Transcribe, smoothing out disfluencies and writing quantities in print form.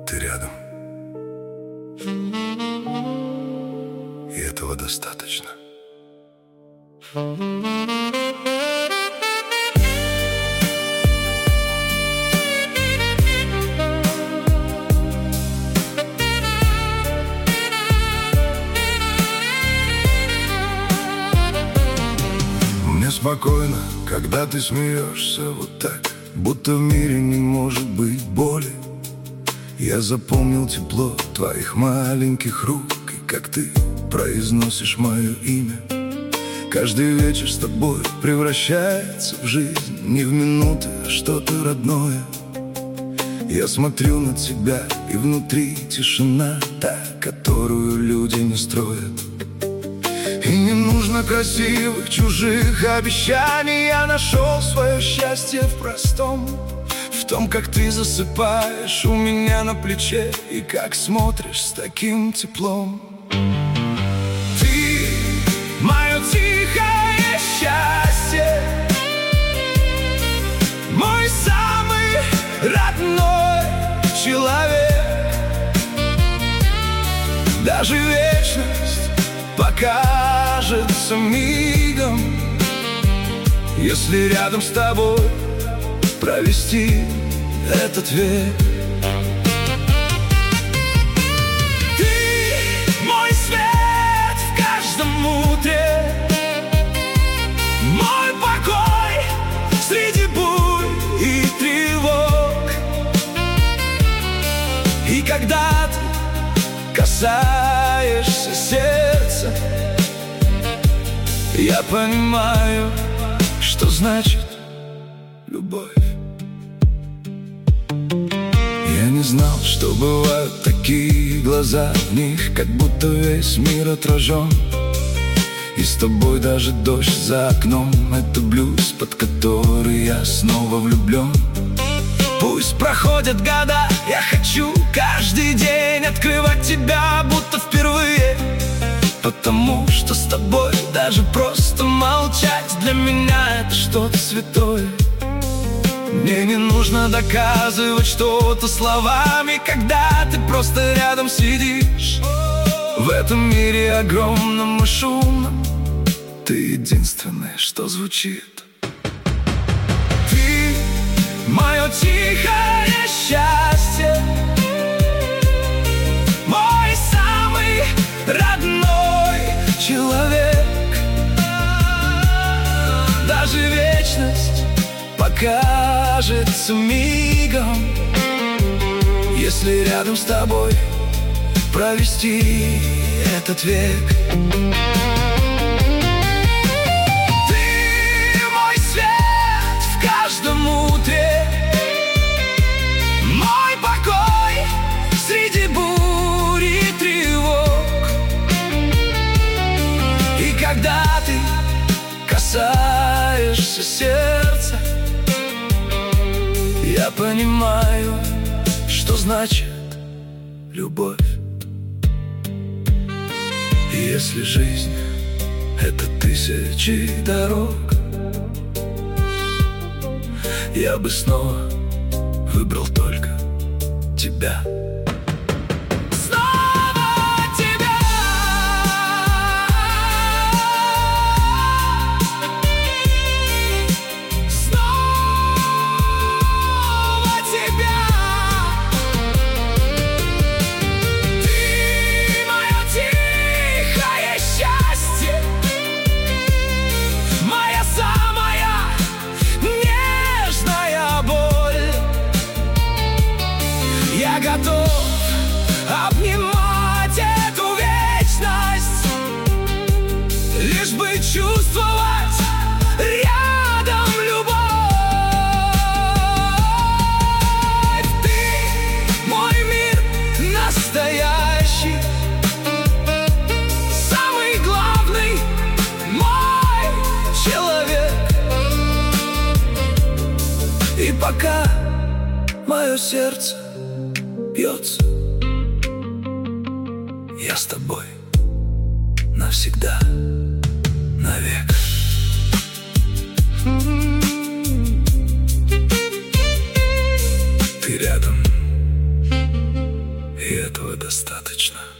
Ты рядом, и этого достаточно. Мне спокойно, когда ты смеешься вот так, будто в мире не может быть боли. Я запомнил тепло твоих маленьких рук, и как ты произносишь мое имя. Каждый вечер с тобой превращается в жизнь, не в минуты, а что-то родное. Я смотрю на тебя, и внутри тишина, та, которую люди не строят. И не нужно красивых чужих обещаний. Я нашел свое счастье в простом, в том, как ты засыпаешь у меня на плече, и как смотришь с таким теплом. Ты мое тихое счастье, мой самый родной человек. Даже вечность покажется мигом, если рядом с тобой провести этот век. Ты мой свет в каждом утре, мой покой среди бурь и тревог. И когда ты касаешься сердца, я понимаю, что значит любовь. Я не знал, что бывают такие глаза, в них как будто весь мир отражен. И с тобой даже дождь за окном — это блюз, под который я снова влюблен. Пусть проходят года, я хочу каждый день открывать тебя, будто впервые. Потому что с тобой даже просто молчать для меня — это что-то святое. Мне не нужно доказывать что-то словами, когда ты просто рядом сидишь. В этом мире огромном и шумном ты единственное, что звучит. Ты мое тихое счастье, мой самый родной человек. Даже вечность покажется мигом, если рядом с тобой провести этот век. Ты мой свет в каждом утре, мой покой среди бурь и тревог. И когда ты касаешься сердца, я понимаю, что значит любовь. И если жизнь — это тысячи дорог, я бы снова выбрал только тебя. Я готов обнимать эту вечность, лишь бы чувствовать рядом любовь. Ты мой мир настоящий, самый главный мой человек. И пока мое сердце бьется, я с тобой навсегда, навек. Ты рядом, и этого достаточно.